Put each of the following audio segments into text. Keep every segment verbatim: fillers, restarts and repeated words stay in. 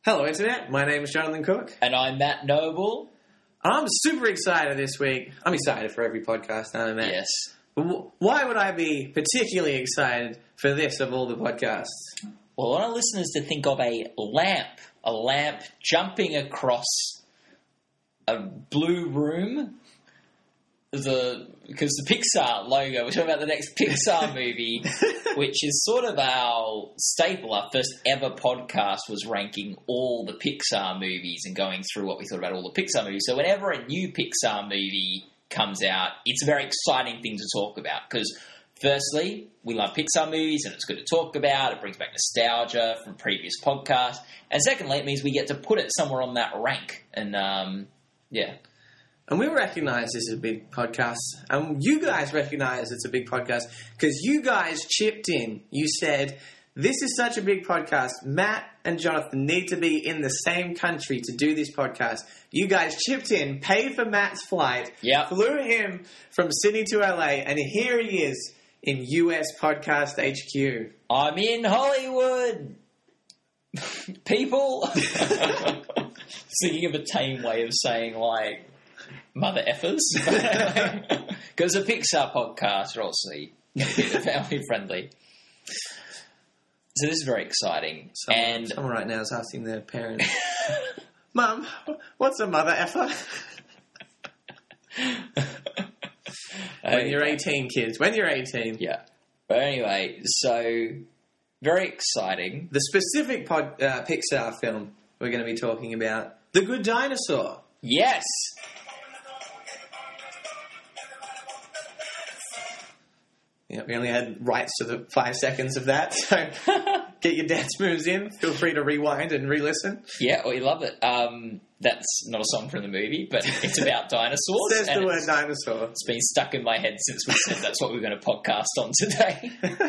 Hello, Internet. My name is Jonathan Cook. And I'm Matt Noble. I'm super excited this week. I'm excited for every podcast, aren't I, Matt? Yes. But why would I be particularly excited for this of all the podcasts? Well, I want our listeners to think of a lamp, a lamp jumping across a blue room. The because the Pixar logo, we're talking about the next Pixar movie, which is sort of our staple. Our first ever podcast was ranking all the Pixar movies and going through what we thought about all the Pixar movies. So whenever a new Pixar movie comes out, it's a very exciting thing to talk about because firstly, we love Pixar movies and it's good to talk about. It brings back nostalgia from previous podcasts. And secondly, it means we get to put it somewhere on that rank. And, um, yeah. And we recognise this is a big podcast. And you guys recognise it's a big podcast because you guys chipped in. You said, this is such a big podcast. Matt and Jonathan need to be in the same country to do this podcast. You guys chipped in, paid for Matt's flight, yep. flew him from Sydney to L A, and here he is in U S Podcast H Q. I'm in Hollywood. People. Thinking of a tame way of saying, like, mother effers. Because a Pixar podcast are obviously family friendly. So this is very exciting. Someone, and someone right now is asking their parents, Mum, what's a mother effer? When you're eighteen, kids. When you're eighteen. Yeah. But anyway, so very exciting. The specific pod, uh, Pixar film we're going to be talking about, The Good Dinosaur. Yes. Yeah, we only had rights to the five seconds of that, so get your dance moves in. Feel free to rewind and re-listen. Yeah, we love it. Um, that's not a song from the movie, but it's about dinosaurs. Says the word dinosaur. It's been stuck in my head since we said that's what we we're going to podcast on today.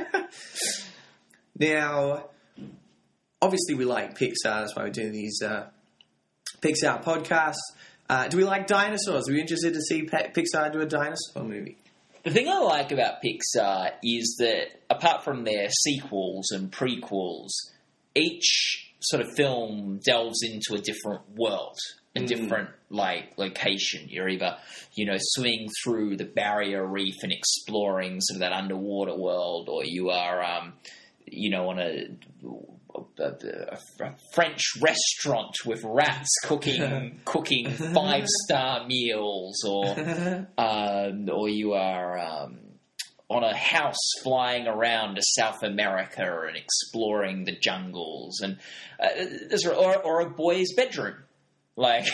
Now, obviously we like Pixar. That's why we're doing these uh, Pixar podcasts. Uh, do we like dinosaurs? Are we interested to see Pe- Pixar do a dinosaur movie? The thing I like about Pixar is that apart from their sequels and prequels, each sort of film delves into a different world, a mm. different like location. You're either, you know, swimming through the barrier reef and exploring sort of that underwater world, or you are, um, you know, on a, a, a, a French restaurant with rats cooking cooking five star meals, or um, or you are um, on a house flying around to South America and exploring the jungles, and uh, or, or a boy's bedroom, like.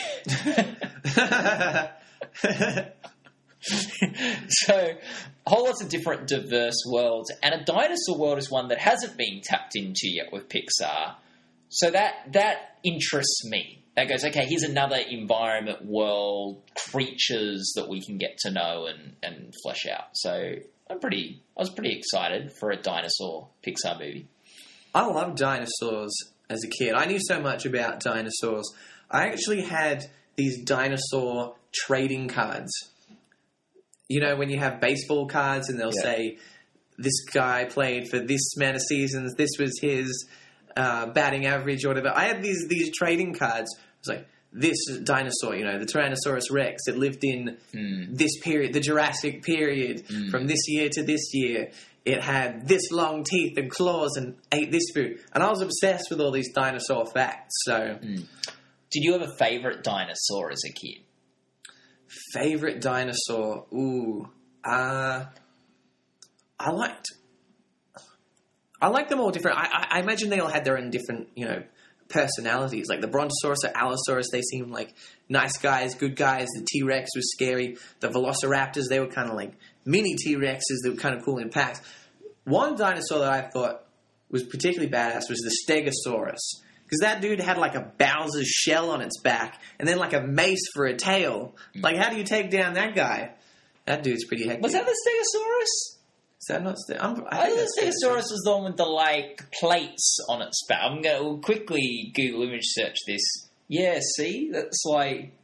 So, a whole lot of different diverse worlds, and a dinosaur world is one that hasn't been tapped into yet with Pixar. So that that interests me. That goes, okay, here's another environment, world, creatures that we can get to know and, and flesh out. So I'm pretty, I was pretty excited for a dinosaur Pixar movie. I loved dinosaurs as a kid. I knew so much about dinosaurs. I actually had these dinosaur trading cards. You know, when you have baseball cards and they'll yeah. say, this guy played for this amount of seasons, this was his uh, batting average or whatever. I had these these trading cards. I was like, this dinosaur, you know, the Tyrannosaurus Rex, it lived in mm. this period, the Jurassic period, mm. from this year to this year. It had this long teeth and claws and ate this food. And I was obsessed with all these dinosaur facts. So, mm. Did you have a favourite dinosaur as a kid? Favorite dinosaur? Ooh, uh, I liked. I liked them all different. I, I, I imagine they all had their own different, you know, personalities. Like the Brontosaurus or Allosaurus, they seemed like nice guys, good guys. The T-Rex was scary. The Velociraptors, they were kind of like mini T-Rexes that were kind of cool in packs. One dinosaur that I thought was particularly badass was the Stegosaurus. Because that dude had like a Bowser's shell on its back and then like a mace for a tail. Like, how do you take down that guy? That dude's pretty hectic. Was that the Stegosaurus? Is that not Ste- I'm, I I think the Stegosaurus was the one with the, like, plates on its back. I'm going to we'll quickly Google image search this. Yeah, see? That's like...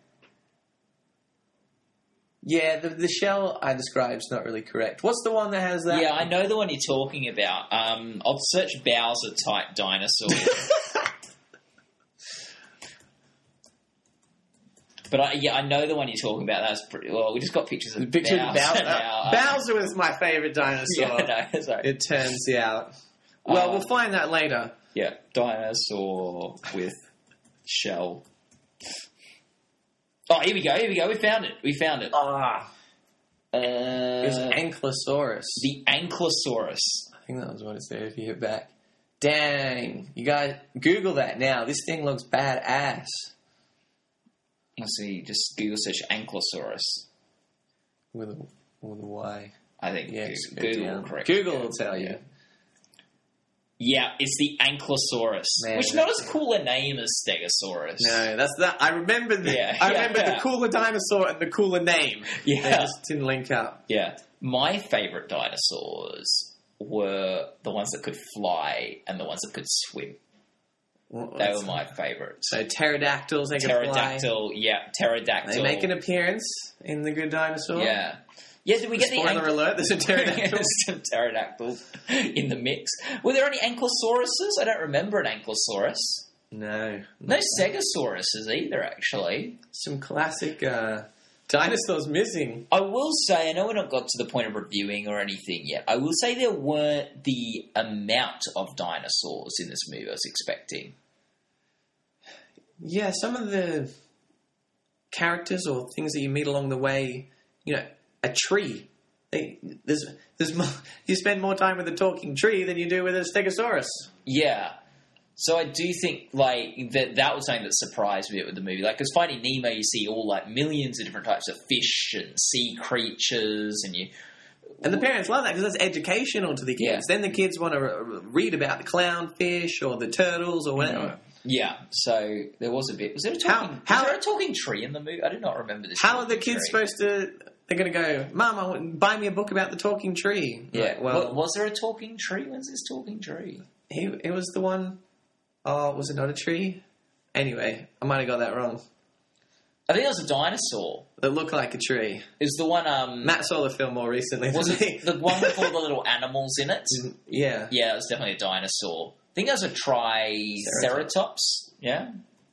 Yeah, the, the shell I describe is not really correct. What's the one that has that? Yeah, I know the one you're talking about. Um, I'll search Bowser-type dinosaur. But I, yeah, I know the one you're talking about. That's pretty well. We just got pictures of Picture of Bowser Bowser. now. Bowser was my favourite dinosaur. Yeah, no, sorry. It turns out. Well, Uh, we'll find that later. Yeah, dinosaur with shell. Oh, here we go. Here we go. We found it. We found it. Ah, Uh, it was Ankylosaurus. the Ankylosaurus. I think that was what it said if you hit back. Dang. You guys, Google that now. This thing looks badass. Let's see. Just Google search Ankylosaurus. With a, with a Y. I think Yeah, Google, just go Google down. will correct. Google it. will tell you. Yeah, it's the Ankylosaurus, Man, which is not as cool a name as Stegosaurus. No, that's that. I remember the, Yeah, I yeah, remember yeah. the cooler dinosaur and the cooler name. Yeah. They just didn't link up. Yeah. My favourite dinosaurs were the ones that could fly and the ones that could swim. What- They were my favourites. So pterodactyls, they can fly. Pterodactyl, yeah, pterodactyl. They make an appearance in The Good Dinosaur. Yeah. Yeah, did we get the... Spoiler anky- alert, there's a pterodactyl. Some pterodactyls in the mix. Were there any ankylosauruses? I don't remember an ankylosaurus. No. No stegosauruses either, actually. Some classic uh, dinosaurs missing. I will say, I know we're not got to the point of reviewing or anything yet. I will say there weren't the amount of dinosaurs in this movie I was expecting. Yeah, some of the characters or things that you meet along the way, you know, a tree. They, there's, there's more, you spend more time with a talking tree than you do with a stegosaurus. Yeah. So I do think, like, that that was something that surprised me with the movie. Like, because Finding Nemo, you see all, like, millions of different types of fish and sea creatures, and you... And the parents love that because that's educational to the kids. Yeah. Then the kids want to re- read about the clownfish or the turtles or whatever. Yeah, so there was a bit... Was there a How- talking, how- was there a talking tree in the movie? I did not remember this. How are the talking kids tree. supposed to... They're going to go, Mum, I want, buy me a book about the talking tree. Yeah, Like, well... well, Was there a talking tree? When's this talking tree? he, it was the one... Oh, was it not a tree? Anyway, I might have got that wrong. I think it was a dinosaur. That looked like a tree. It was the one... Um, Matt saw the film more recently was than me. it the one with all the little animals in it? Yeah. Yeah, it was definitely a dinosaur. I think it was a triceratops. Yeah?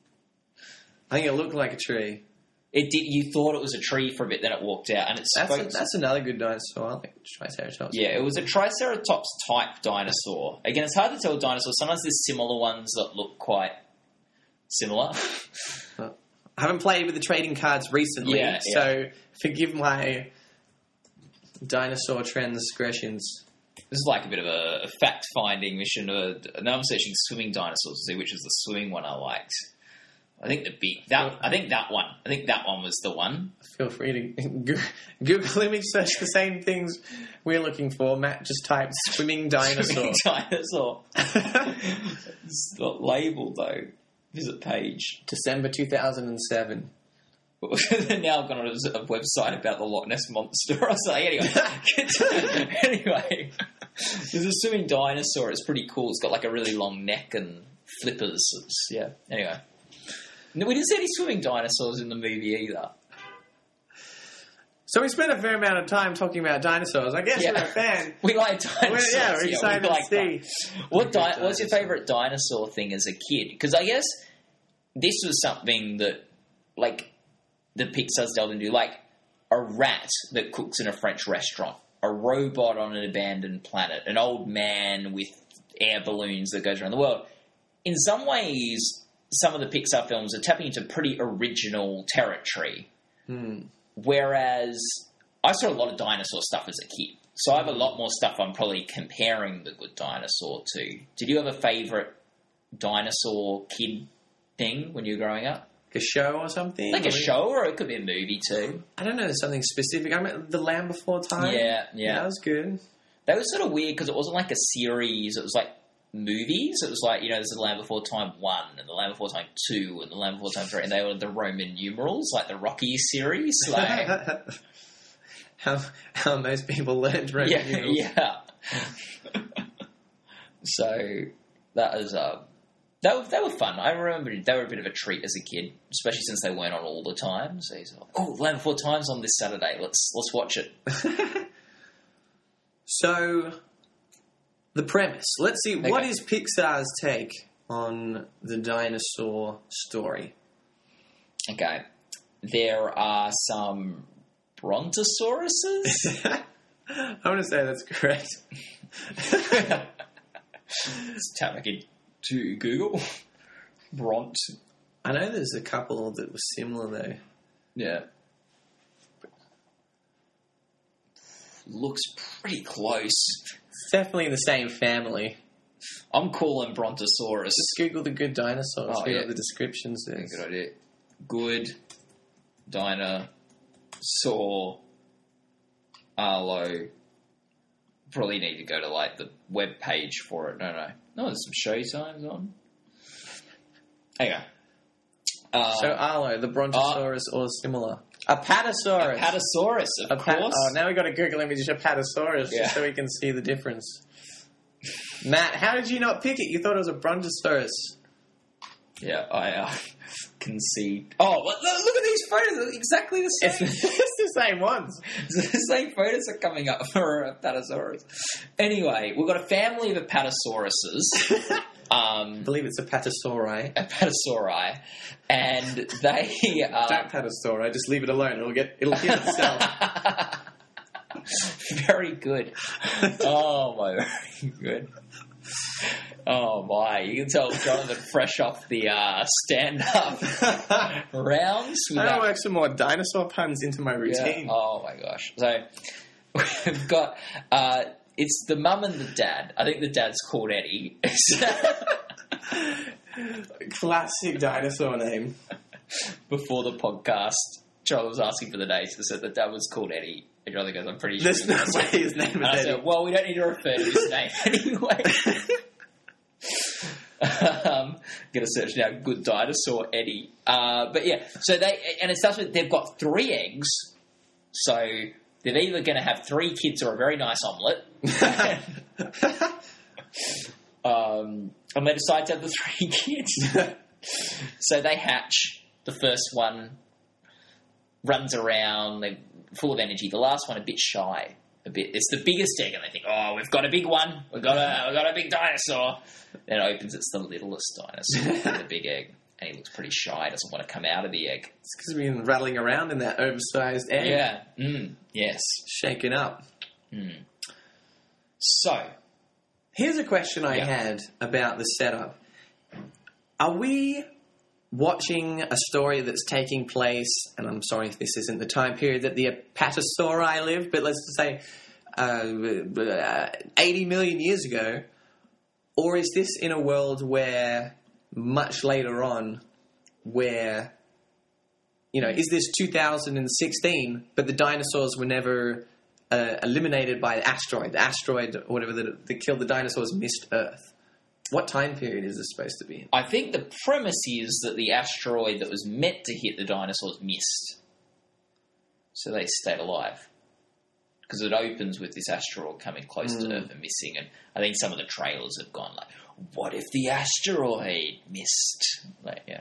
I think it looked like a tree. It did. You thought it was a tree for a bit, then it walked out, and it That's spoke. a, that's another good dinosaur. I like Triceratops. Yeah, it was a Triceratops type dinosaur. Again, it's hard to tell with dinosaurs. Sometimes there's similar ones that look quite similar. I haven't played with the trading cards recently, Yeah, so forgive my dinosaur transgressions. This is like a bit of a, a fact-finding mission. Uh, now I'm searching swimming dinosaurs to see which is the swimming one I liked. I think the big that I think that one. I think that one was the one. Feel free to go- Google image search the same things we're looking for. Matt just typed swimming dinosaur. Swimming dinosaur. It's not labelled though. Visit page. December two thousand seven. Now I've gone on a, a website about the Loch Ness Monster. I was like, anyway. anyway. There's a swimming dinosaur. It's pretty cool. It's got like a really long neck and flippers. It's, yeah. Anyway. No, we didn't see any swimming dinosaurs in the movie either. So we spent a fair amount of time talking about dinosaurs. I guess Yeah. we're a fan. We like dinosaurs. We're, yeah, we're we excited like to see. that. What Good di- what's your dinosaur. favourite dinosaur thing as a kid? Because I guess this was something that, like, the Pixar's delved into. Like, a rat that cooks in a French restaurant, a robot on an abandoned planet, an old man with air balloons that goes around the world. In some ways, some of the Pixar films are tapping into pretty original territory. Hmm. Whereas I saw a lot of dinosaur stuff as a kid. So I have a lot more stuff I'm probably comparing The Good Dinosaur to. Did you have a favourite dinosaur kid thing when you were growing up? Like a show or something? Like a Or- show, or it could be a movie too. I don't know, something specific. I mean, The Land Before Time. Yeah, yeah. That was good. That was sort of weird because it wasn't like a series. It was like movies. It was like, you know, there's The Land Before Time one and The Land Before Time two and The Land Before Time three, and they were the Roman numerals, like the Rocky series. Like, how, how most people learned Roman yeah, numerals. yeah. So that was uh, they were, they were fun. I remember they were a bit of a treat as a kid, especially since they weren't on all the time. So he's like, "Oh, Land Before Time's on this Saturday. Let's let's watch it." So, the premise. Let's see, what Okay. is Pixar's take on the dinosaur story? Okay. there are some brontosauruses. I want to say that's correct. Let's tap back into Google. Bront. I know there's a couple that were similar though. Yeah. Looks pretty close. It's definitely the same family. I'm calling Brontosaurus. Just Google the good dinosaurs. Oh, See yeah. what the descriptions Yeah, is. good idea. Good dinosaur Arlo. Probably need to go to like the web page for it. No, no. No, there's some show signs on. There you go. Uh, So Arlo, the Brontosaurus or similar. Apatosaurus. Apatosaurus, of A pat- course. oh, now we got to Google image Apatosaurus Yeah. just so we can see the difference. Matt, how did you not pick it? You thought it was a Brontosaurus. Yeah, I uh, concede. Oh, look, look at these photos. They're exactly the It's, same. it's the same ones. The same photos are coming up for Apatosaurus. Anyway, we've got a family of Apatosauruses. Um, I believe it's Apatosauri. Apatosauri, and they are Don't Apatosauri, just leave it alone. It'll get it'll heal itself. very good. Oh my, very good. Oh my, you can tell Jonathan fresh off the uh, stand-up rounds. With I that. gotta work some more dinosaur puns into my Yeah. routine. Oh my gosh! So we've got uh, it's the mum and the dad. I think the dad's called Eddie. Classic dinosaur name. Before the podcast, Charlie was asking for the names, and said the dad was called Eddie. And Charlie goes, "I'm pretty sure." There's no way his name And I is said, Eddie. "Well, we don't need to refer to his name anyway." um, gonna search now. Good dinosaur Eddie. Uh, but yeah, so they and it starts with they've got three eggs, so they're either going to have three kids or a very nice omelette. um, and they decide to have the three kids. So they hatch. The first one runs around. They're full of energy. The last one a bit shy. A bit. It's the biggest egg, and they think, "Oh, we've got a big one. We've got a we've got a big dinosaur." Then it opens. It's the littlest dinosaur in the big egg, and he looks pretty shy. Doesn't want to come out of the egg. It's because we've been rattling around in that oversized egg. Yeah. Mm, yes. Shaken up. Mm. So Here's a question I Yeah. had about the setup. Are we watching a story that's taking place, and I'm sorry if this isn't the time period that the Apatosauri lived, but let's just say uh, eighty million years ago, or is this in a world where much later on, where, you know, is this two thousand sixteen, but the dinosaurs were never uh, eliminated by the asteroid, the asteroid or whatever that, that killed the dinosaurs missed Earth? What time period is this supposed to be in? I think the premise is that the asteroid that was meant to hit the dinosaurs missed. So they stayed alive. Because it opens with this asteroid coming close Mm. to Earth and missing. And I think some of the trailers have gone like, what if the asteroid missed? Like, yeah.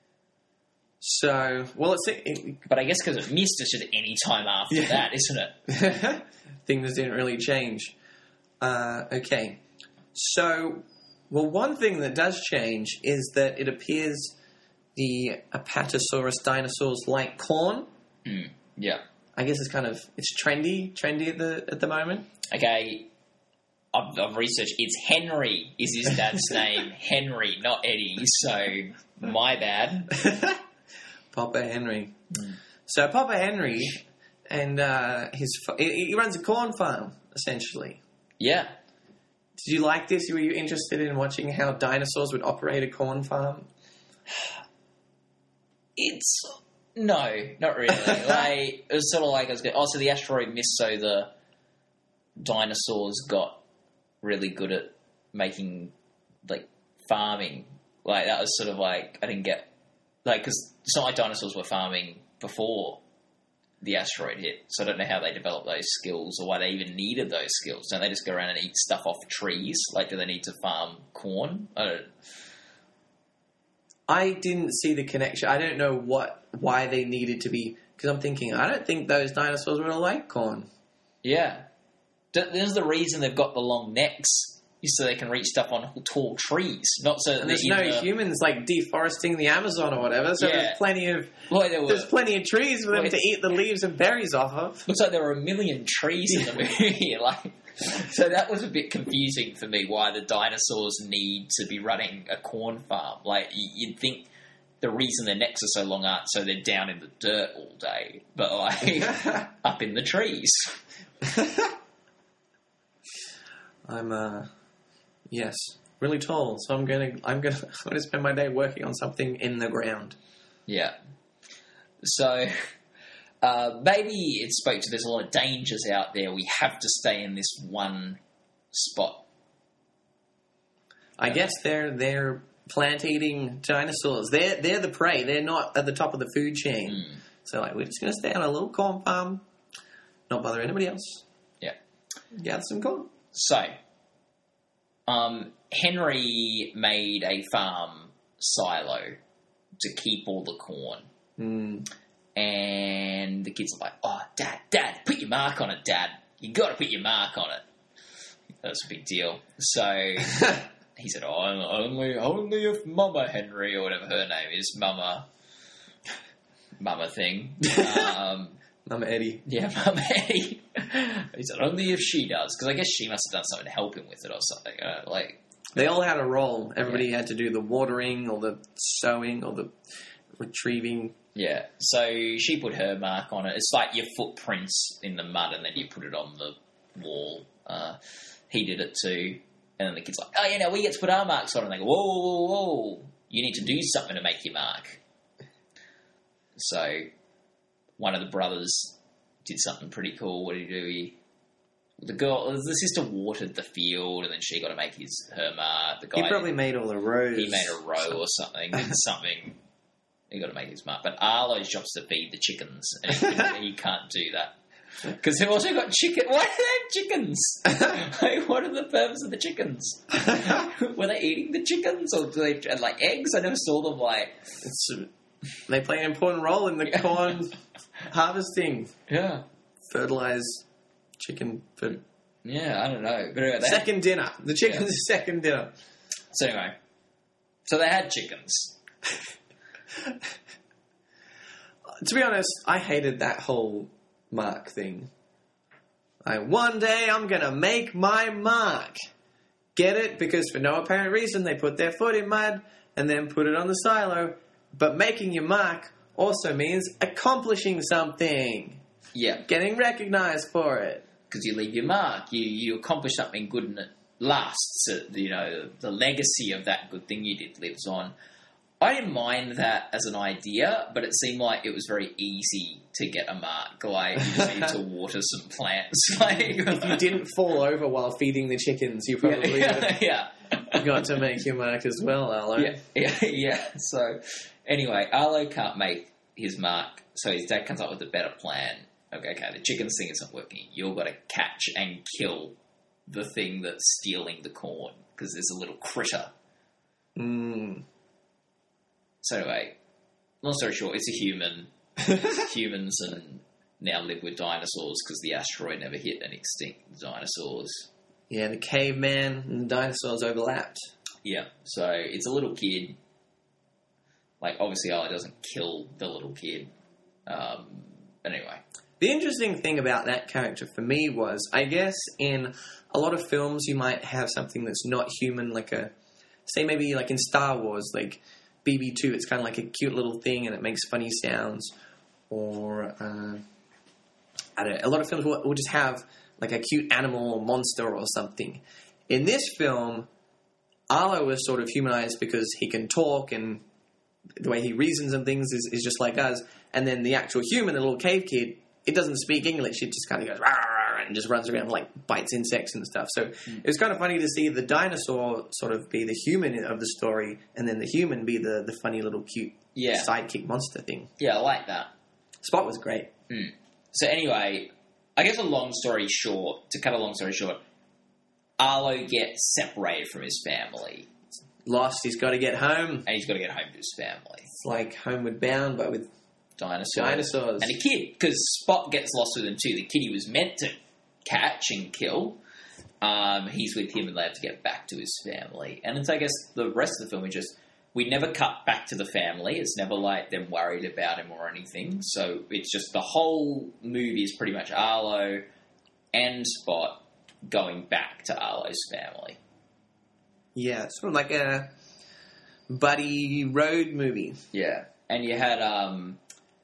So, well, it's it, But I guess because it missed, it's just any time after Yeah. that, isn't it? things didn't really change. Uh, okay. So, well, one thing that does change is that it appears the Apatosaurus dinosaurs like corn. Mm. Yeah. I guess it's kind of, it's trendy, trendy at the at the moment. Okay. I've, I've researched. It's Henry is his dad's name. Henry, not Eddie. So, my bad. Papa Henry. Mm. So Papa Henry and uh, his fa- he, he runs a corn farm essentially. Yeah. Did you like this? Were you interested in watching how dinosaurs would operate a corn farm? It's no, not really. Like it was sort of like I was going, oh, so the asteroid missed, so the dinosaurs got really good at making like farming. Like that was sort of like I didn't get like because it's not like dinosaurs were farming before the asteroid hit, so I don't know how they developed those skills or why they even needed those skills. Don't they just go around and eat stuff off trees? Like, do they need to farm corn? I don't. I didn't see the connection. I don't know what why they needed to be, because I'm thinking I don't think those dinosaurs would have liked corn. Yeah. D- There's the reason they've got the long necks so they can reach stuff on tall trees, not so that And there's they're no in the- humans like deforesting the Amazon or whatever, so Yeah. there's plenty of Well, there were, there's plenty of trees for them Well, to eat the leaves and berries off of. looks like there were a million trees in the movie. Like, so that was a bit confusing for me. Why the dinosaurs need to be running a corn farm? Like, y- you'd think the reason their necks are so long aren't so they're down in the dirt all day, but like up in the trees. I'm uh yes, really tall, so I'm gonna I'm gonna I'm gonna spend my day working on something in the ground. Yeah. So uh, maybe it spoke to there's a lot of dangers out there. We have to stay in this one spot. I guess they're they're plant eating dinosaurs. They're they're the prey. They're not at the top of the food chain. Mm. So like we're just gonna stay on a little corn farm, not bother anybody else. Yeah. Gather some corn. So, um, Henry made a farm silo to keep all the corn. Mm. And the kids are like, oh, Dad, Dad, put your mark on it, Dad. You got to put your mark on it. That's a big deal. So he said, oh, only, only if Mama Henry, or whatever her name is, Mama, Mama thing. Um, Mama Eddie. yeah, Mama Eddie. He said, only if she does. Because I guess she must have done something to help him with it or something. Uh, like, They all had a role. Everybody had to do the watering or the sowing or the retrieving. yeah. So she put her mark on it. It's like your footprints in the mud and then you put it on the wall. Uh, he did it too. And then the kid's like, oh, yeah, no, we get to put our marks on it. And they go, whoa, whoa, whoa. You need to do something to make your mark. So one of the brothers did something pretty cool. What did he do? He, the girl, the sister watered the field, and then she got to make his her mark. The guy He probably made all the rows. he made a row or something. Did something. He got to make his mark. But Arlo's job's to feed the chickens, and he, can, he can't do that because they've also got chicken. Why do they have chickens? Like, what are the purpose of the chickens? Were they eating the chickens, or do they and like eggs? I never saw them like. It's, they play an important role in the corn harvesting. Yeah. Fertilize chicken food. Yeah, I don't know. But anyway, they Second dinner. The chicken's Yeah. second dinner. So anyway, so they had chickens. To be honest, I hated that whole mark thing. Like, one day I'm going to make my mark. Get it? Because for no apparent reason, they put their foot in mud and then put it on the silo. But making your mark also means accomplishing something. Yeah, Getting recognized for it. because you leave your mark. You you accomplish something good and it lasts. It, you know, the legacy of that good thing you did lives on. I didn't mind that as an idea, but it seemed like it was very easy to get a mark. Like, you just need to water some plants. Like, If you didn't fall over while feeding the chickens, you probably yeah, yeah. got to make your mark as well, Arlo. Yeah, yeah, yeah. So, anyway, Arlo can't make his mark, so his dad comes up with a better plan. Okay, okay, the chickens thing isn't working. You've got to catch and kill the thing that's stealing the corn, because there's a little critter. Mm. So anyway, long story short, it's a human. Humans and now live with dinosaurs because the asteroid never hit and extinct the dinosaurs. Yeah, the caveman and the dinosaurs overlapped. Yeah, so it's a little kid. Like, obviously, Arlo doesn't kill the little kid. Um, but anyway. The interesting thing about that character for me was, I guess in a lot of films you might have something that's not human, like a, say maybe like in Star Wars, like B B two, it's kind of like a cute little thing and it makes funny sounds. Or, uh, I don't know, a lot of films will, will just have like a cute animal or monster or something. In this film, Arlo was sort of humanized because he can talk and the way he reasons and things is, is just like us. And then the actual human, the little cave kid, it doesn't speak English. It just kind of goes rah, rah, rah, and just runs around, like bites insects and stuff. So mm. it was kind of funny to see the dinosaur sort of be the human of the story, and then the human be the, the funny little cute yeah. sidekick monster thing. Yeah, I like that. Spot was great. Mm. So anyway, I guess a long story short, to cut a long story short, Arlo gets separated from his family. Lost, he's got to get home. And he's got to get home to his family. It's like Homeward Bound, but with dinosaurs. Dinosaurs. And a kid, because Spot gets lost with him too. The kid he was meant to catch and kill. Um, he's with him and they have to get back to his family. And it's, I guess, the rest of the film is just, we never cut back to the family. It's never like them worried about him or anything. So it's just the whole movie is pretty much Arlo and Spot going back to Arlo's family. Yeah, sort of like a buddy road movie. Yeah. And you had um,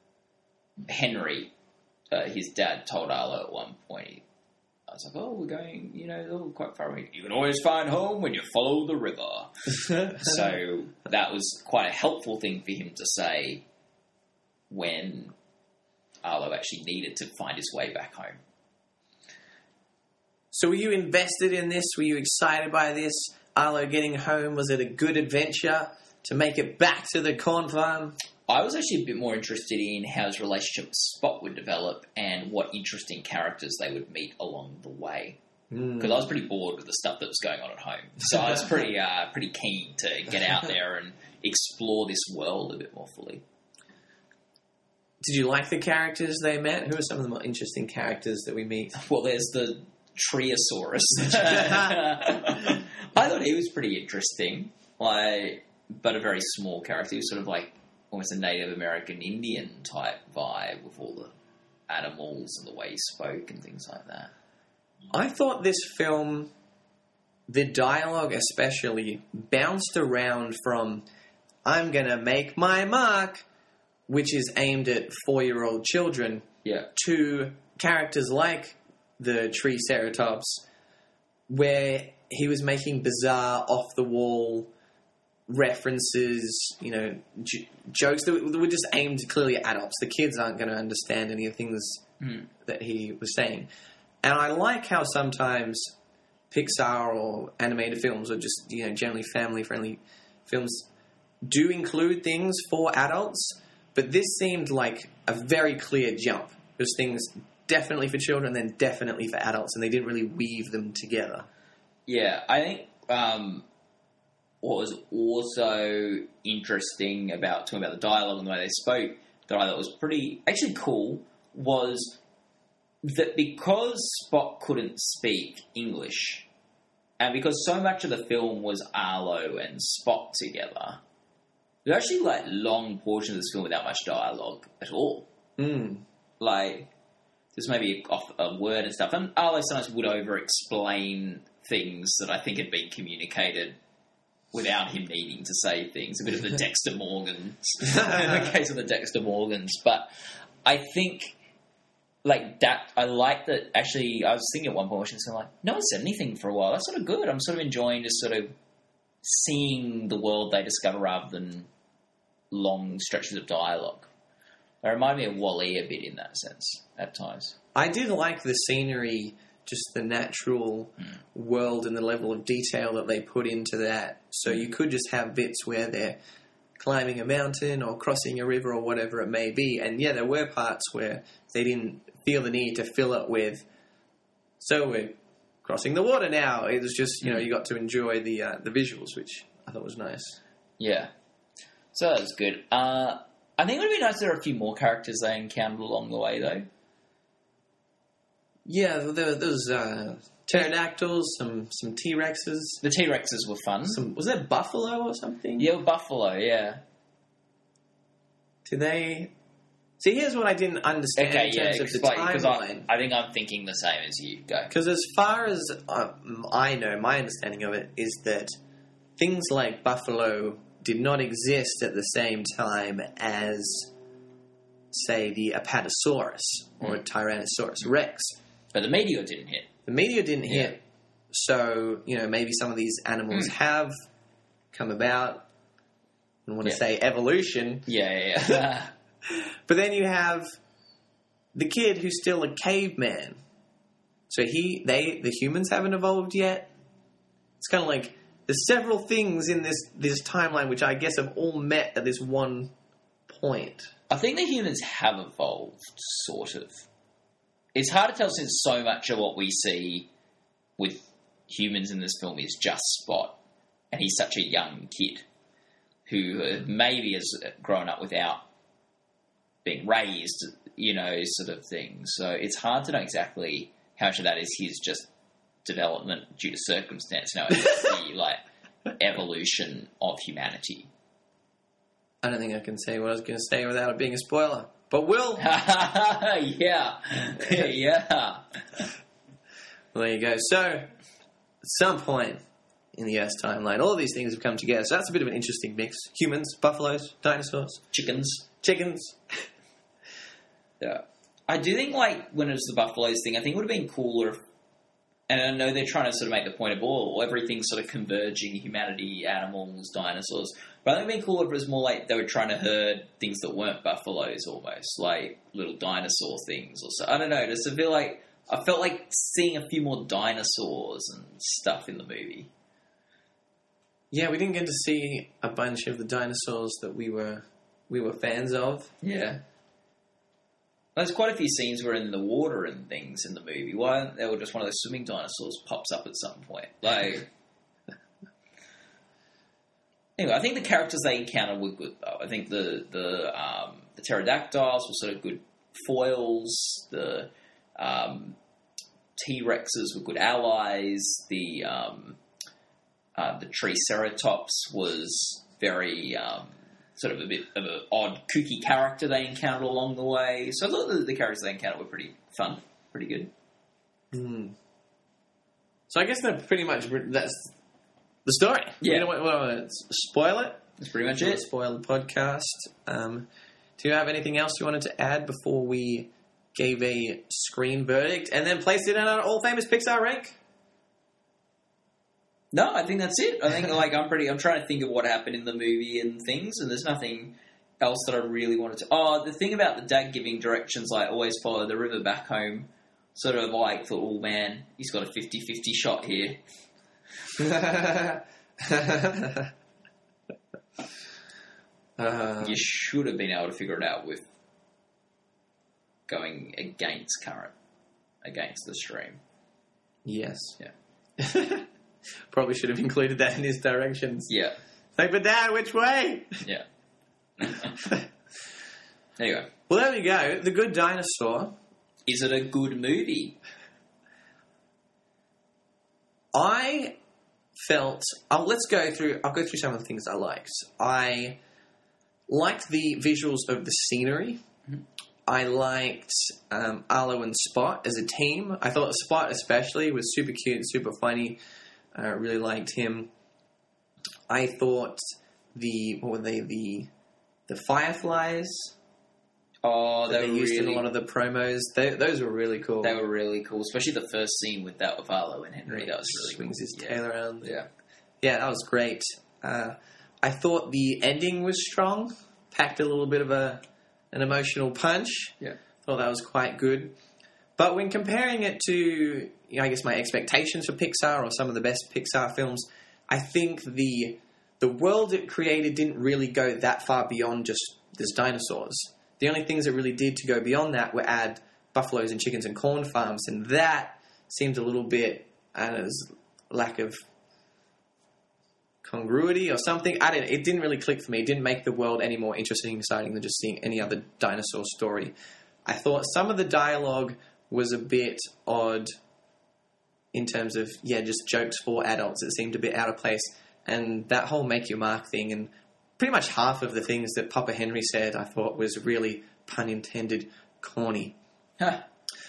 Henry, uh, his dad, told Arlo at one point, he, I was like, oh, we're going, you know, oh, quite far away. You can always find home when you follow the river. So that was quite a helpful thing for him to say when Arlo actually needed to find his way back home. So were you invested in this? Were you excited by this? Arlo getting home, was it a good adventure to make it back to the corn farm? I was actually a bit more interested in how his relationship with Spot would develop and what interesting characters they would meet along the way. Because Mm. I was pretty bored with the stuff that was going on at home. So I was pretty uh, pretty keen to get out there and explore this world a bit more fully. Did you like the characters they met? Who are some of the more interesting characters that we meet? Well, there's the Triosaurus. I thought he was pretty interesting, like, but a very small character. He was sort of like almost a Native American Indian type vibe with all the animals and the way he spoke and things like that. I thought this film, the dialogue especially, bounced around from I'm going to make my mark, which is aimed at four-year-old children, Yeah. to characters like the Triceratops, where he was making bizarre, off-the-wall references, you know, j- jokes that were just aimed clearly at adults. The kids aren't going to understand any of the things Mm. that he was saying. And I like how sometimes Pixar or animated films, or just, you know, generally family-friendly films, do include things for adults, but this seemed like a very clear jump. There's things definitely for children, then definitely for adults, and they didn't really weave them together. Yeah, I think um, what was also interesting about talking about the dialogue and the way they spoke that I thought was pretty actually cool was that because Spot couldn't speak English, and because so much of the film was Arlo and Spot together, there were actually like long portions of this film without much dialogue at all. Mm. Like, there's maybe off a word and stuff. And Arlo sometimes would over-explain things that I think had been communicated without him needing to say things. A bit of the Dexter Morgans, in the case of the Dexter Morgans. But I think, like, that, I like that, actually, I was thinking at one point, she was like, no one said anything for a while. That's sort of good. I'm sort of enjoying just sort of seeing the world they discover rather than long stretches of dialogue. They remind me of Wall-E a bit in that sense, at times. I did like the scenery, just the natural Mm. world and the level of detail that they put into that. So you could just have bits where they're climbing a mountain or crossing a river or whatever it may be. And yeah, there were parts where they didn't feel the need to fill it with, so we're crossing the water now. It was just, you know, you got to enjoy the uh, the visuals, which I thought was nice. Yeah. So that was good. Uh, I think it would be nice if there were a few more characters they encountered along the way, though. Yeah, there, there was uh, pterodactyls, some some T-Rexes. The T-Rexes were fun. Some, was that buffalo or something? Yeah, buffalo, yeah. Do they... See, here's what I didn't understand Okay, in yeah, terms of the explain, because timeline. I, I think I'm thinking the same as you. Go. Because as far as uh, I know, my understanding of it is that things like buffalo did not exist at the same time as, say, the Apatosaurus or Mm. Tyrannosaurus Rex. But the meteor didn't hit. The meteor didn't Yeah. hit, so, you know, maybe some of these animals Mm. have come about. I want to Yeah. say evolution. Yeah, yeah, yeah. But then you have the kid who's still a caveman. So he, they, the humans haven't evolved yet. It's kind of like there's several things in this this timeline which I guess have all met at this one point. I think the humans have evolved, sort of. It's hard to tell since so much of what we see with humans in this film is just Spot. And he's such a young kid who uh, maybe has grown up without being raised, you know, sort of thing. So it's hard to know exactly how much of that is his just development due to circumstance. No, it's the like evolution of humanity. I don't think I can say what I was going to say without it being a spoiler. But Will... yeah. yeah. Well, there you go. So, at some point in the Earth's timeline, all of these things have come together. So that's a bit of an interesting mix. Humans, buffaloes, dinosaurs, Chickens. chickens. Yeah. I do think, like, when it was the buffaloes thing, I think it would have been cooler if... And I know they're trying to sort of make the point of, oh, everything's sort of converging, humanity, animals, dinosaurs. But I think it would have been cooler if it was more like they were trying to herd things that weren't buffaloes almost, like little dinosaur things or so. I don't know, just I feel like... I felt like seeing a few more dinosaurs and stuff in the movie. Yeah, we didn't get to see a bunch of the dinosaurs that we were we were fans of. Yeah. There's quite a few scenes where in the water and things in the movie. Why aren't they all just one of those swimming dinosaurs pops up at some point? Like... Anyway, I think the characters they encountered were good, though. I think the the um, the pterodactyls were sort of good foils. The um, T-Rexes were good allies. The um, uh, the Triceratops was very um, sort of a bit of an odd, kooky character they encountered along the way. So I thought the, the characters they encountered were pretty fun, pretty good. Mm. So I guess that pretty much that's the story. Yeah. We don't want, we don't want to spoil it. That's pretty much Don't it. Spoil the podcast. Um, do you have anything else you wanted to add before we gave a screen verdict and then placed it in our all-famous Pixar rank? No, I think that's it. I think like I'm pretty. I'm trying to think of what happened in the movie and things, and there's nothing else that I really wanted to. Oh, the thing about the dad giving directions, like always follow the river back home. Sort of like thought, oh man, he's got a fifty-fifty shot here. uh, You should have been able to figure it out with going against current, against the stream. Yes. Yeah. Probably should have included that in his directions. Yeah. Like, but Dad, which way? Yeah. Anyway. Well, there we go. The Good Dinosaur. Is it a good movie? I felt... Oh, let's go through... I'll go through some of the things I liked. I liked the visuals of the scenery. Mm-hmm. I liked um, Arlo and Spot as a team. I thought Spot especially was super cute and super funny. I really liked him. I thought the... What were they? The, the Fireflies... Oh, that they, they were used really, in a lot of the promos. They, those were really cool. They were really cool, especially the first scene with that with Arlo and Henry. That was really swings cool. his Yeah. tail around. Yeah, yeah, that was great. Uh, I thought the ending was strong, packed a little bit of a an emotional punch. Yeah, thought that was quite good. But when comparing it to, you know, I guess my expectations for Pixar or some of the best Pixar films, I think the the world it created didn't really go that far beyond just there's dinosaurs. The only things that really did to go beyond that were add buffaloes and chickens and corn farms, and that seemed a little bit, I don't know, there's lack of congruity or something. I don't know. It didn't really click for me. It didn't make the world any more interesting and exciting than just seeing any other dinosaur story. I thought some of the dialogue was a bit odd in terms of, yeah, just jokes for adults. It seemed a bit out of place. And that whole make your mark thing and pretty much half of the things that Papa Henry said I thought was really, pun intended, corny. Huh.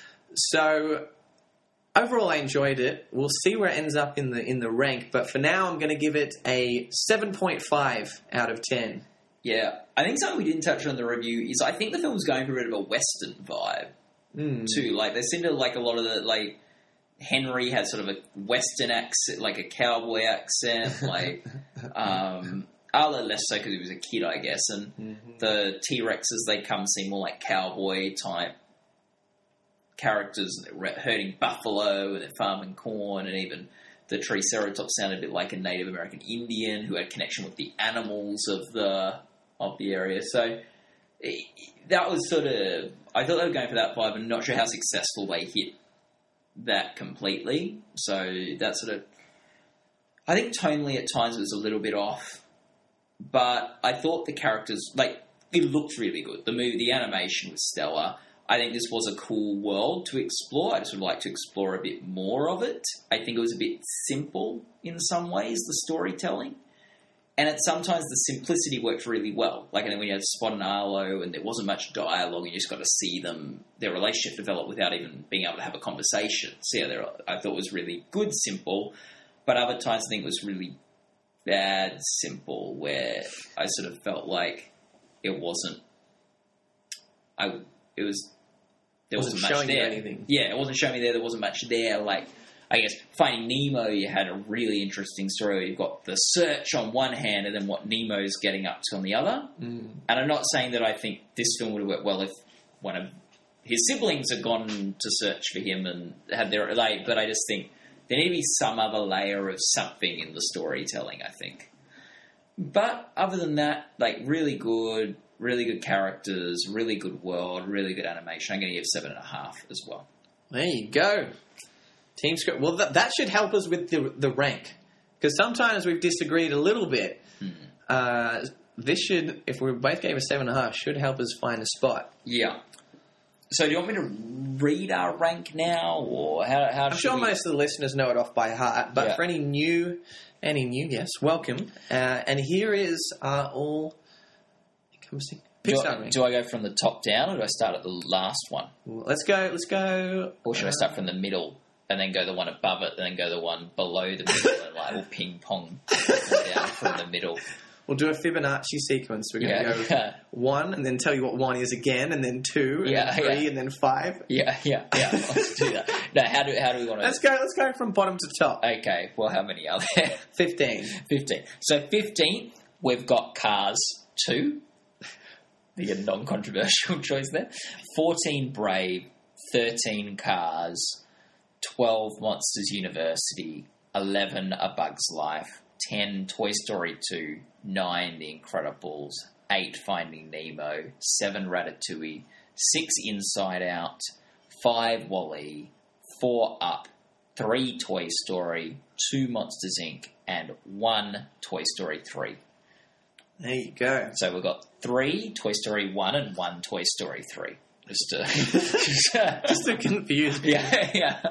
So overall I enjoyed it. We'll see where it ends up in the in the rank, but for now I'm going to give it a seven point five out of ten. Yeah. I think something we didn't touch on in the review is I think the film's going for a bit of a Western vibe Mm. too. Like they seem to like a lot of the like Henry has sort of a Western accent, like a cowboy accent, like um Arlo less so because he was a kid, I guess, and Mm-hmm. the T-Rexes, they come seem more like cowboy-type characters, and they're herding buffalo, and they're farming corn, and even the Triceratops sounded a bit like a Native American Indian who had connection with the animals of the of the area. So it, that was sort of... I thought they were going for that vibe. I'm not sure how successful they hit that completely. So that sort of... I think tonally at times it was a little bit off. But I thought the characters, like, it looked really good. The movie, the animation was stellar. I think this was a cool world to explore. I just would like to explore a bit more of it. I think it was a bit simple in some ways, the storytelling. And it, sometimes the simplicity worked really well. Like, and then when you had Spot and Arlo and there wasn't much dialogue, you just got to see them, their relationship develop without even being able to have a conversation. So yeah, I thought it was really good, simple. But other times I think it was really bad, simple, where I sort of felt like it wasn't, I, it was, there Wasn't wasn't, much showing you there. anything. Yeah, it wasn't showing me there, there wasn't much there. Like, I guess Finding Nemo, you had a really interesting story. You've got the search on one hand and then what Nemo's getting up to on the other. Mm. And I'm not saying that I think this film would have worked well if one of his siblings had gone to search for him and had their, like, but I just think there need to be some other layer of something in the storytelling, I think. But other than that, like, really good, really good characters, really good world, really good animation. I'm going to give seven and a half as well. There you go. Team script. Well, that, that should help us with the the rank, because sometimes we've disagreed a little bit. Hmm. Uh, this should, if we both gave a seven and a half, should help us find a spot. Yeah. So do you want me to read our rank now, or how? how I'm sure we... most of the listeners know it off by heart, but Yeah. for any new, any new guests, welcome. Uh, and here is our all encompassing Do Pixar I, rank. do I go from the top down, or do I start at the last one? Let's go. Let's go. Or should I start from the middle and then go the one above it, and then go the one below the middle, and like we'll ping pong down from the middle? We'll do a Fibonacci sequence. We're going to Yeah, go yeah. one, and then tell you what one is again, and then two, and Yeah, then three, yeah. and then five. Yeah, yeah, yeah. Let's do that. No, how do how do we want to? Let's go. Let's go from bottom to top. Okay. Well, how many are there? Fifteen. Fifteen. So fifteenth, we've got Cars two. The non-controversial choice there. Fourteen, Brave. Thirteen, Cars. Twelve, Monsters University. Eleven, A Bug's Life. Ten, Toy Story two. Nine, The Incredibles. Eight, Finding Nemo. Seven, Ratatouille. Six, Inside Out. Five, WALL-E. Four, Up. Three, Toy Story. Two, Monsters Incorporated. And one, Toy Story three. There you go. So we've got three Toy Story one and one Toy Story three. Just to... Just to confuse me. yeah, yeah.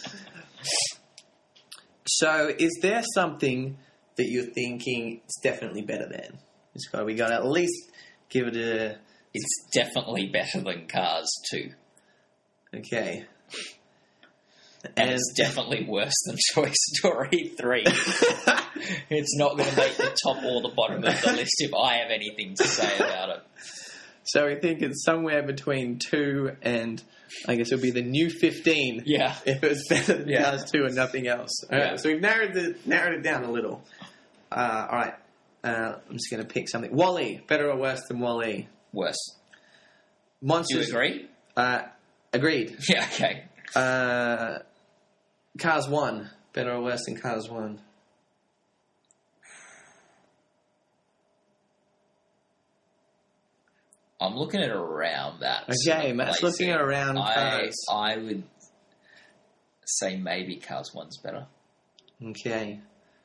So, is there something that you're thinking it's definitely better than? It's got, we got to at least give it a... It's definitely better than Cars two. Okay. And, And it's definitely worse than Toy Story three. It's not going to make the top or the bottom of the list if I have anything to say about it. So we think it's somewhere between two and, I guess it'll be the new fifteen. Yeah. If it's better than Yeah. Cars two and nothing else. All right, Yeah. so we've narrowed, the, narrowed it down a little. Uh, all right. Uh, I'm just going to pick something. WALL-E. Better or worse than WALL-E? Worse. Do you Monsters. agree? Uh, agreed. Yeah, okay. Uh, Cars one. Better or worse than Cars one? I'm looking at around that. Okay, sort of Matt's placing. looking at around I, Cars. I would say maybe Cars one's better. Okay.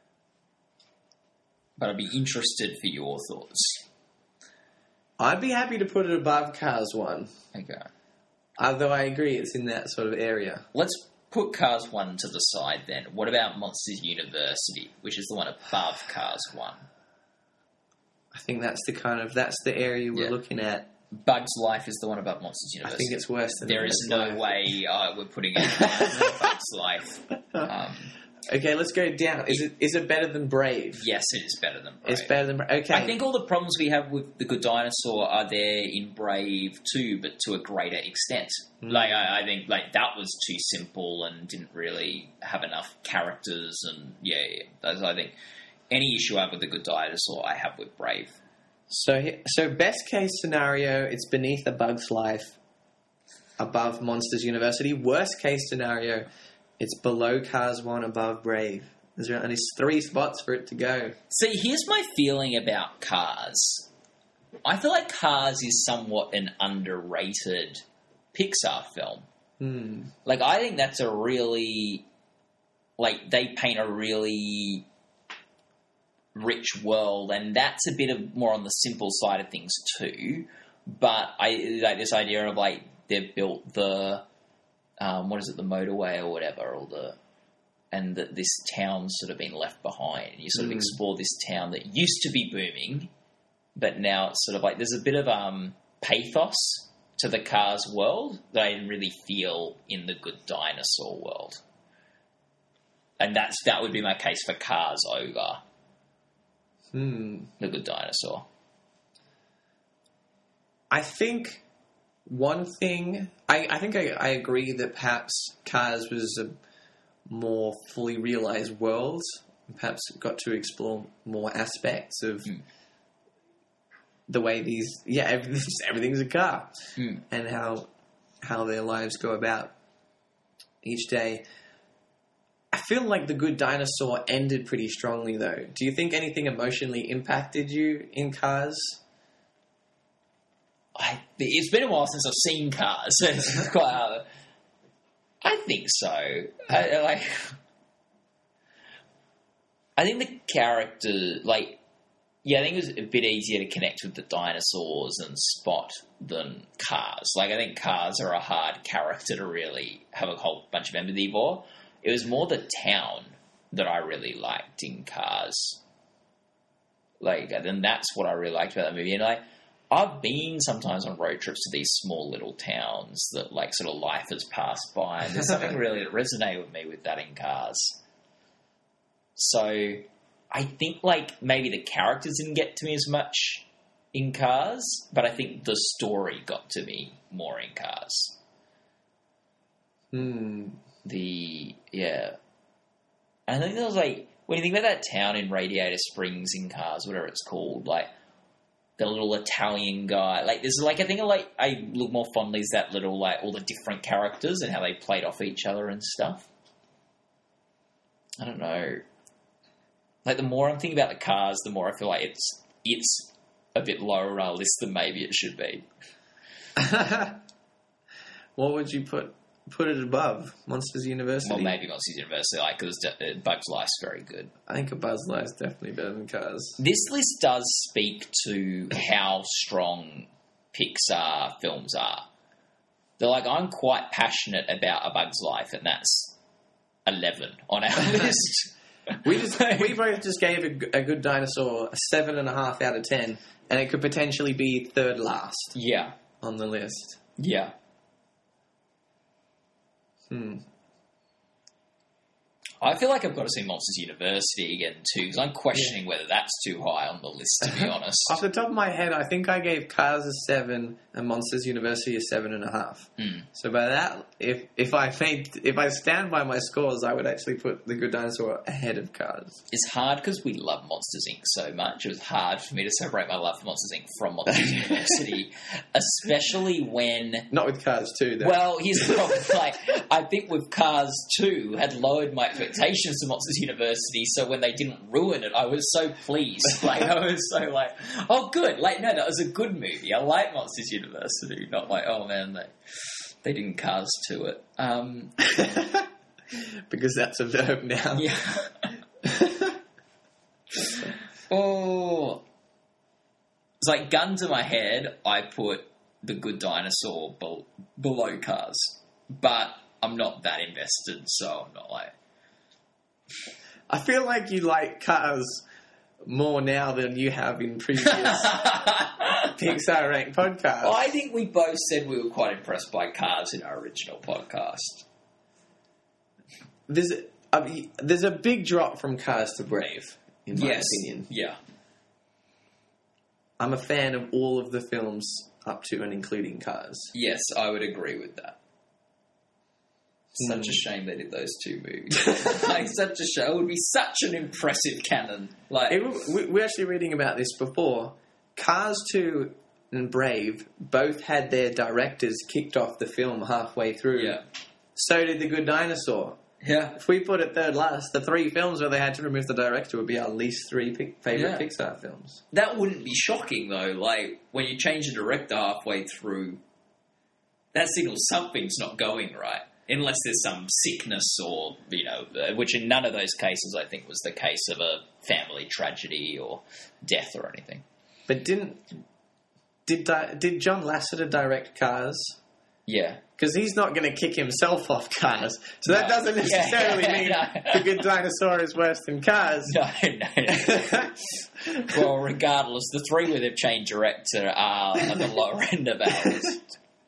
But I'd be interested for your thoughts. I'd be happy to put it above Cars one. Okay. Although I agree it's in that sort of area. Let's put Cars one to the side then. What about Monsters University, which is the one above Cars one? I think that's the kind of, that's the area we're Yeah. looking at. Bugs Life is the one above Monsters I University. think it's worse than There Bugs is no Life. way uh, we're putting it above Bugs Life. Um, Okay, let's go down. Is it is it better than Brave? yes, it is better than Brave. It's better than Brave. Okay. I think all the problems we have with The Good Dinosaur are there in Brave too, but to a greater extent. Mm. Like, I, I think like that was too simple and didn't really have enough characters, and yeah, yeah. That's, I think any issue I have with The Good Dinosaur, I have with Brave. So, he- so best case scenario, it's beneath A Bug's Life, above Monsters University. Worst case scenario, it's below Cars one, above Brave. There's only three spots for it to go. See, here's my feeling about Cars. I feel like Cars is somewhat an underrated Pixar film. Hmm. Like, I think that's a really... Like, they paint a really rich world, and that's a bit of more on the simple side of things too. But I like this idea of, like, they've built the um, what is it, the motorway or whatever, or the and that this town's sort of been left behind. And you sort of Mm. explore this town that used to be booming, but now it's sort of like there's a bit of um, pathos to the Cars world that I didn't really feel in the Good Dinosaur world. And that's that would be my case for Cars over Hmm. the Good Dinosaur. I think one thing... I, I think I, I agree that perhaps Cars was a more fully realised world. Perhaps got to explore more aspects of Mm. the way these... Yeah, everything's, everything's a car. Mm. And how how their lives go about each day. I feel like The Good Dinosaur ended pretty strongly, though. Do you think anything emotionally impacted you in Cars? I, it's been a while since I've seen Cars. So it's quite hard. I think so. I, I like. I think the character, like, yeah, I think it was a bit easier to connect with the dinosaurs and Spot than Cars. Like, I think Cars are a hard character to really have a whole bunch of empathy for. It was more the town that I really liked in Cars. Like, and that's what I really liked about that movie. And like, I've been sometimes on road trips to these small little towns that, like, sort of life has passed by, and there's something really that resonated with me with that in Cars. So, I think, like, maybe the characters didn't get to me as much in Cars, but I think the story got to me more in Cars. Hmm. The, yeah. And I think there was, like, when you think about that town in Radiator Springs in Cars, whatever it's called, like, the little Italian guy, like, there's, like, I think, like, I look more fondly as that little, like, all the different characters and how they played off each other and stuff. I don't know. Like, the more I'm thinking about the Cars, the more I feel like it's it's a bit lower on our list than maybe it should be. What would you put put it above? Monsters University? Well, maybe Monsters University, like, because Bugs Life's very good. I think A Buzz Lightyear is definitely better than Cars. This list does speak to how strong Pixar films are. They're like, I'm quite passionate about A Bug's Life, and that's eleven on our list. We just we both just gave a, a Good Dinosaur a seven and a half out of ten, and it could potentially be third last Yeah, on the list. yeah. Hmm. I feel like I've got to see Monsters University again too, because I'm questioning yeah. whether that's too high on the list, to be honest. Off the top of my head, I think I gave Cars a seven and Monsters University a seven and a half. Mm. So by that, if if I made, if I stand by my scores, I would actually put The Good Dinosaur ahead of Cars. It's hard because we love Monsters Incorporated so much. It was hard for me to separate my love for Monsters Incorporated from Monsters University, especially when not with Cars two. Though. Well, here's the problem. Like, I think with Cars two had lowered my expectations to Monsters University, so when they didn't ruin it, I was so pleased. Like, I was so like, oh, good. Like, no, that was a good movie. I like Monsters University. Not like, oh man, they they didn't Cars to it. Um, because that's a verb now. Yeah. Oh, it's like gun to my head. I put The Good Dinosaur be- below Cars, but I'm not that invested, so I'm not like. I feel like you like Cars more now than you have in previous Pixar Ranked podcasts. Well, I think we both said we were quite impressed by Cars in our original podcast. There's a, there's a big drop from Cars to Brave, in my yes. opinion. Yeah. I'm a fan of all of the films up to and including Cars. Yes, I would agree with that. Such Mm. a shame they did those two movies. Like, such a show. It would be such an impressive canon. Like, It, we, we're actually reading about this before. Cars two and Brave both had their directors kicked off the film halfway through. yeah. So did The Good Dinosaur. Yeah. If we put it third last, the three films where they had to remove the director would be our least three pic- favourite Yeah. Pixar films. That wouldn't be shocking, though. Like, when you change the director halfway through, that signals something's not going right. Unless there's some sickness or, you know, uh, which in none of those cases I think was the case of a family tragedy or death or anything. But didn't... Did di- did John Lasseter direct Cars? Yeah. Because he's not going to kick himself off Cars. So that No. doesn't necessarily Yeah, mean no. The Good Dinosaur is worse than Cars. No, no, no. Well, regardless, the three where they've changed director are at the lower end of ours.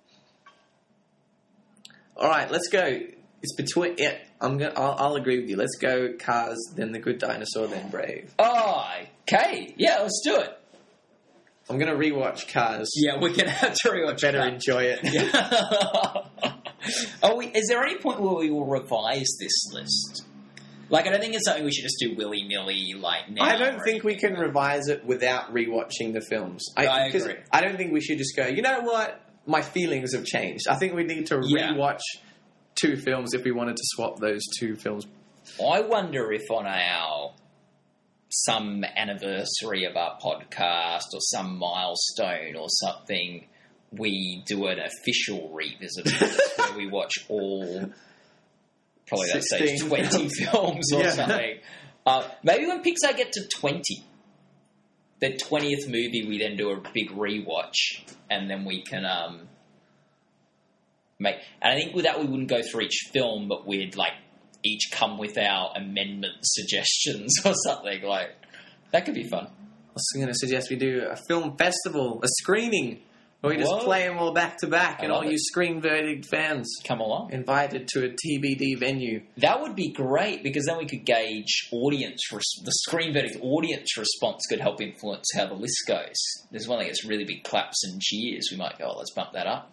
All right, let's go. It's between... Yeah, I'm gonna, I'll, I'll agree with you. Let's go Cars, then The Good Dinosaur, then Brave. Oh, okay. Yeah, let's do it. I'm going to rewatch Cars. Yeah, we're going to have to rewatch Better that. enjoy it. Yeah. Oh, we, is there any point where we will revise this list? Like, I don't think it's something we should just do willy-nilly, like, now. I don't or think we anything. can revise it without rewatching the films. I 'cause agree. I don't think we should just go, you know what? My feelings have changed. I think we need to Yeah. rewatch two films if we wanted to swap those two films. I wonder if on our some anniversary of our podcast or some milestone or something, we do an official revisit of this where we watch all, probably that stage, sixteen twenty films or Yeah. something. Uh, maybe when Pixar get to twenty, the twentieth movie, we then do a big rewatch, and then we can um, make. And I think with that, we wouldn't go through each film, but we'd like each come with our amendment suggestions or something. Like that could be fun. I was going to suggest we do a film festival, a screening, where we just Whoa. play them all back to back, I and all love it. you Screen Verdict fans Come along. invited to a T B D venue. That would be great because then we could gauge audience. Res- the Screen Verdict audience response could help influence how the list goes. There's one that gets really big claps and cheers. We might go, oh, let's bump that up.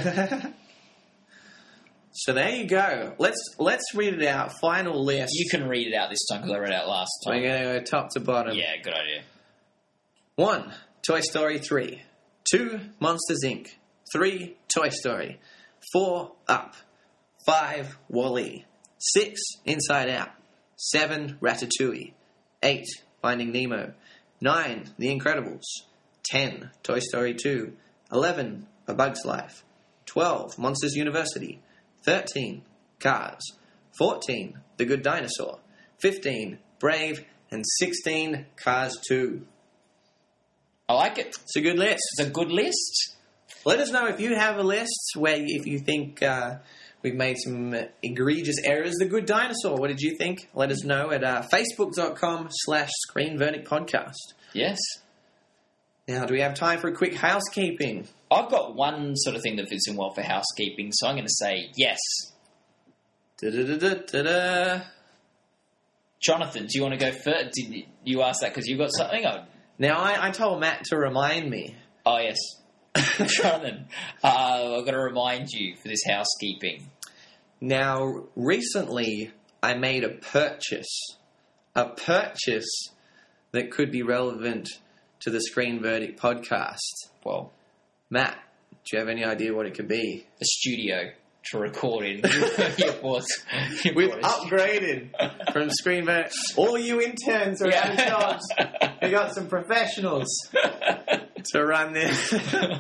So there you go. Let's let's read it out. Final list. You can read it out this time because I read it out last We're time. going to go top to bottom. Yeah, good idea. One, Toy Story three. Two, Monsters, Incorporated. Three, Toy Story. Four, Up. Five, Wall-E. Six, Inside Out. Seven, Ratatouille. Eight, Finding Nemo. Nine, The Incredibles. Ten, Toy Story two. Eleven, A Bug's Life. Twelve, Monsters University. Thirteen, Cars. Fourteen, The Good Dinosaur. Fifteen, Brave. And sixteen, Cars two. I like it. It's a good list. It's a good list. Let us know if you have a list where if you think uh, we've made some egregious errors. The Good Dinosaur, what did you think? Let us know at uh, facebook.com slash Screen Verdict Podcast. Yes. Now, do we have time for a quick housekeeping? I've got one sort of thing that fits in well for housekeeping, so I'm going to say yes. Da-da-da-da-da-da. Jonathan, do you want to go first? Did you ask that because you've got something? Oh, Now, I, I told Matt to remind me. oh yes. Jonathan, uh, I've got to remind you for this housekeeping. Now, recently, I made a purchase. A purchase that could be relevant to the Screen Verdict Podcast. Well, Matt, do you have any idea what it could be? a studio to record in. Your boss- your We've boss- upgraded from Screen Verdict. All you interns are out of jobs. We got some professionals to run this.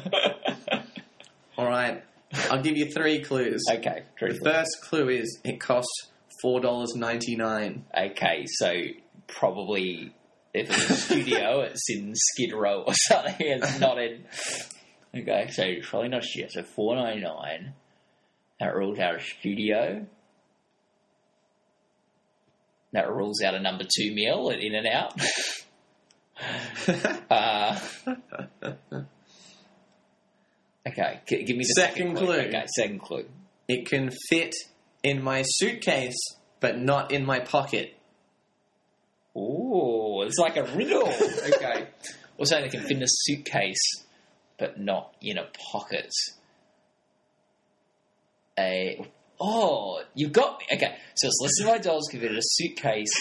All right. I'll give you three clues. Okay, The truthfully. first clue is it costs four dollars ninety-nine. Okay, so probably if it's a studio, it's in Skid Row or something. It's not in. Okay, so it's probably not a studio. So four ninety nine. That rules out a studio. That rules out a number two meal at In and Out. uh, okay, g- give me the second, Second clue. clue. Okay, second clue. It can fit in my suitcase, but not in my pocket. Ooh, it's like a riddle. Okay. Also, they can fit in a suitcase, but not in a pocket. A oh, you've got me. Okay, so it's less than five dollars. Can fit in a suitcase,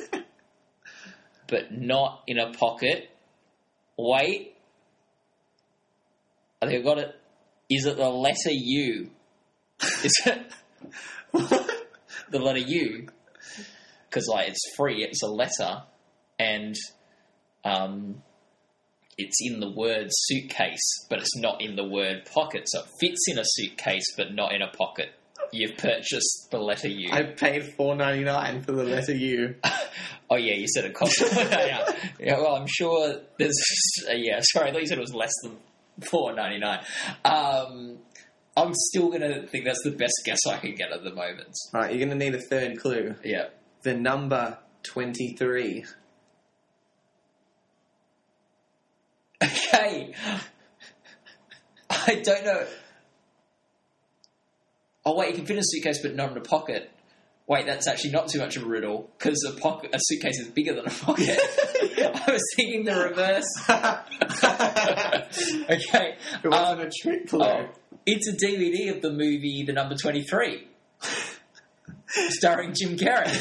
but not in a pocket. Wait, I think I got it. Is it the letter U? Is it the letter U? Because like it's free, it's a letter, and um, it's in the word suitcase, but it's not in the word pocket. So it fits in a suitcase, but not in a pocket. You've purchased the letter U. I paid four dollars ninety-nine for the letter U. Oh yeah, you said it cost. yeah. yeah, well, I'm sure there's. Uh, yeah, sorry, I thought you said it was less than four ninety nine. Um, I'm still going to think that's the best guess I can get at the moment. All right, you're going to need a third clue. Yeah. The number twenty-three. Okay. I don't know. Oh, wait, you can fit in a suitcase but not in a pocket. Wait, that's actually not too much of a riddle, because a, pocket, a suitcase is bigger than a pocket. I was thinking the reverse. Okay. It wasn't um, a trick clue. Oh, it's a D V D of the movie The Number twenty-three, starring Jim Carrey.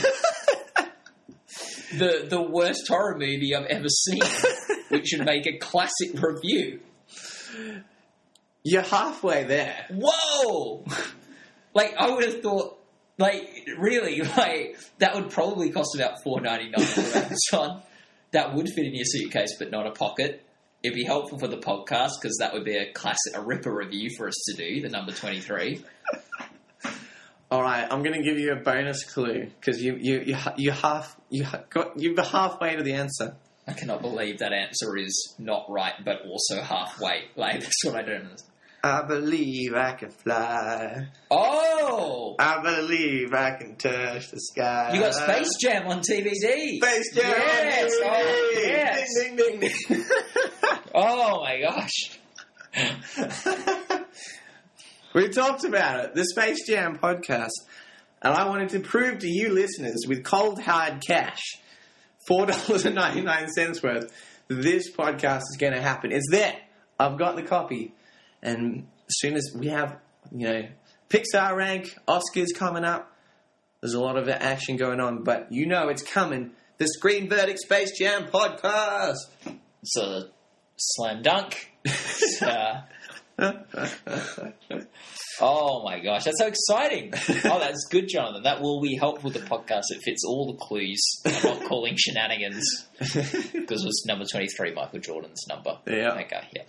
the the worst horror movie I've ever seen, which should make a classic review. You're halfway there. Whoa! Like, I would have thought, like, really, like, that would probably cost about four dollars and ninety-nine cents on Amazon. That would fit in your suitcase, but not a pocket. It'd be helpful for the podcast, because that would be a classic, a ripper review for us to do, the number twenty-three. All right, I'm going to give you a bonus clue, because you you you you half you got you're halfway to the answer. I cannot believe that answer is not right, but also halfway. Like, that's what I don't understand. I believe I can fly. Oh! I believe I can touch the sky. You got Space Jam on D V D. Space Jam Yes! on D V D. Oh, yes! Ding, ding, ding, ding. Oh, my gosh. We talked about it, the Space Jam podcast, and I wanted to prove to you listeners with cold hard cash, four dollars and ninety-nine cents worth, this podcast is going to happen. It's there. I've got the copy. And as soon as we have, you know, Pixar rank, Oscars coming up, there's a lot of action going on, but you know it's coming. The Screen Verdict Space Jam podcast. It's a slam dunk. uh, oh my gosh, that's so exciting. Oh, that's good, Jonathan. That will be helpful with the podcast. It fits all the clues. I'm not calling shenanigans, because it was number twenty-three, Michael Jordan's number. Yeah. Okay, yeah.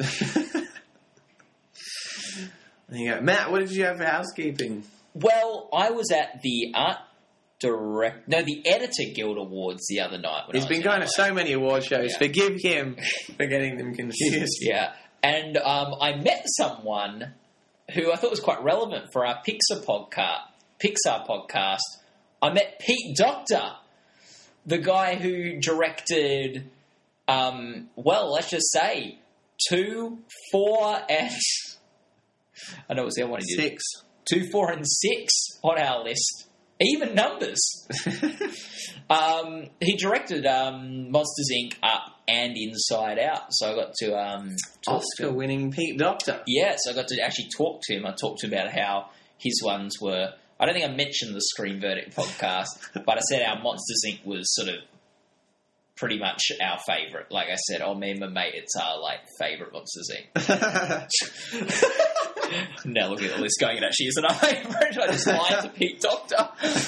There you go. Matt, what did you have for housekeeping? Well, I was at the art direct, no, the Editor Guild Awards the other night. When He's I was been in going L A. to so many award shows. Yeah. Forgive him for getting them confused. Yeah, and um, I met someone who I thought was quite relevant for our Pixar podcast. Pixar podcast. I met Pete Docter, the guy who directed. Um, well, let's just say two, four, and I know what's the other one he did. Six. Two, four, and six on our list. Even numbers. um, he directed um, Monsters, Incorporated, Up, and Inside Out. So I got to um, talk to him. Oscar-winning Pete Docter. Yeah, so I got to actually talk to him. I talked to him about how his ones were... I don't think I mentioned the Screen Verdict podcast, but I said our Monsters, Incorporated was sort of pretty much our favourite. Like I said, oh, me and my mate, it's our, like, favourite Monsters, Incorporated. Now look at the list going, it actually isn't our favourite. I just lied to Pete Docter.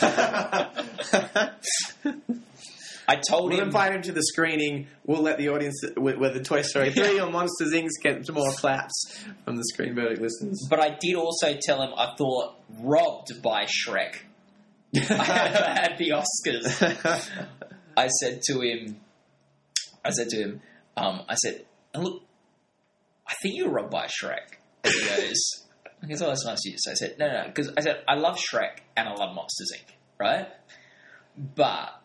I told We'll him... invite him to the screening. We'll let the audience, whether Toy Story three or Monsters, Incorporated get more claps from the Screen Verdict listeners. But I did also tell him I thought robbed by Shrek at the Oscars. I said to him, I said to him, um, I said, look, I think you were robbed by Shrek. And he goes, I guess, oh, that's nice of you. So I said, no, no, because I said, I love Shrek and I love Monsters, Incorporated, right? But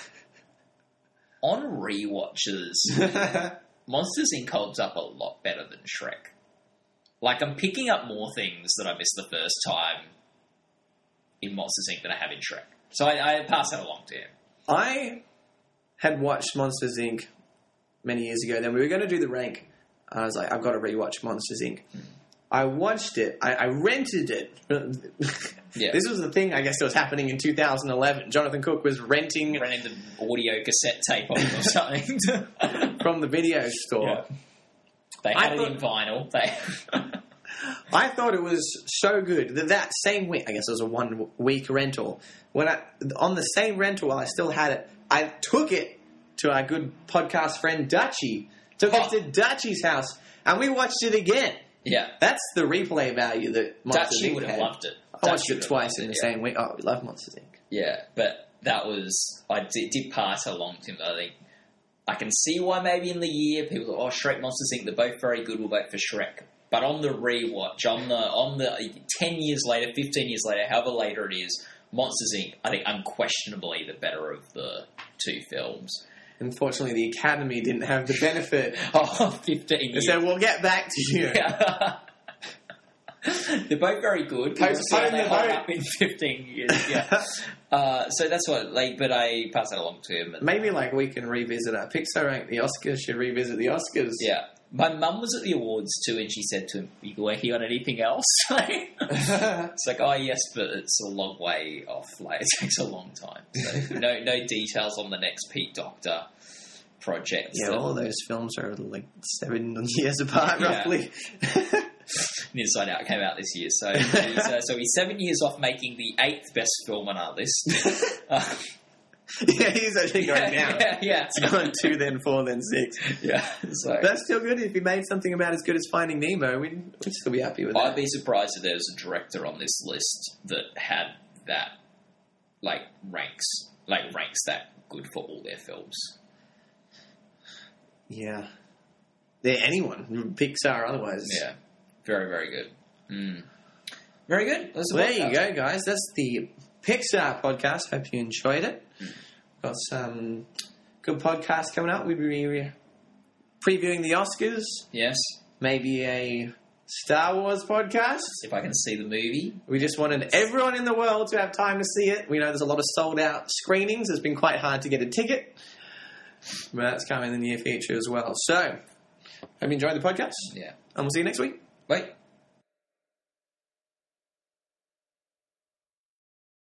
on rewatches, Monsters, Incorporated holds up a lot better than Shrek. Like, I'm picking up more things that I missed the first time in Monsters, Incorporated than I have in Shrek. So I, I pass that along to him. I had watched Monsters, Incorporated many years ago. Then we were going to do the rank. I was like, I've got to rewatch Monsters, Incorporated. Mm. I watched it. I, I rented it. Yeah. This was the thing, I guess, that was happening in two thousand eleven. Jonathan Cook was renting... Renting the audio cassette tape of it or something. from the video store. Yeah. They had I it thought, in vinyl. They I thought it was so good that that same week, I guess it was a one week rental. When I on the same rental, while I still had it, I took it to our good podcast friend Dutchie. Took Oh. it to Dutchie's house, and we watched it again. Yeah. That's the replay value that Monsters Dutchie Incorporated would have had. loved it. I watched Dutchie it would have twice loved in it, the yeah. same week. Oh, we love Monsters, Incorporated. Yeah, but that was... I did, did pass along to him. I think I can see why maybe in the year people thought, oh, Shrek, Monsters, Incorporated, they're both very good, we'll vote for Shrek. But on the rewatch, on the on the ten years later, fifteen years later, however later it is, Monsters Incorporated, I think unquestionably the better of the two films. Unfortunately, the Academy didn't have the benefit. Oh, fifteen years. So we'll get back to you. Yeah. They're both very good. We'll see how Postpone they the hold vote. up in fifteen years. Yeah. uh, so that's what, like, but I pass that along to him. And, Maybe like we can revisit our Pixar rank. The Oscars should revisit the Oscars. yeah. My mum was at the awards too, and she said to him, "Are you working on anything else?" It's like, oh yes, but it's a long way off. Like, it takes a long time. So no, no details on the next Pete Doctor project. Yeah, that- all those films are like seven years apart, Yeah. roughly. Inside Out came out this year, so he's, uh, so he's seven years off making the eighth best film on our list. Uh, Yeah, he's actually going yeah, down. yeah, yeah. It's going two, then four, then six. Yeah, so That's still good. If he made something about as good as Finding Nemo, we'd, we'd still be happy with I'd that. be surprised if there was a director on this list that had that, like, ranks, like ranks that good for all their films. Yeah. Yeah, anyone. Pixar otherwise. Yeah, very, very good. Mm. Very good. That's the Well, there podcast. you go, guys. That's the Pixar podcast. Hope you enjoyed it. Got some good podcasts coming up. We'll be re- previewing the Oscars. Yes, Maybe a Star Wars podcast. if I can see the movie. We just wanted everyone in the world to have time to see it. We know there's a lot of sold out screenings. It's been quite hard to get a ticket. But that's coming in the near future as well. So, hope you enjoyed the podcast. Yeah. And we'll see you next week. Bye.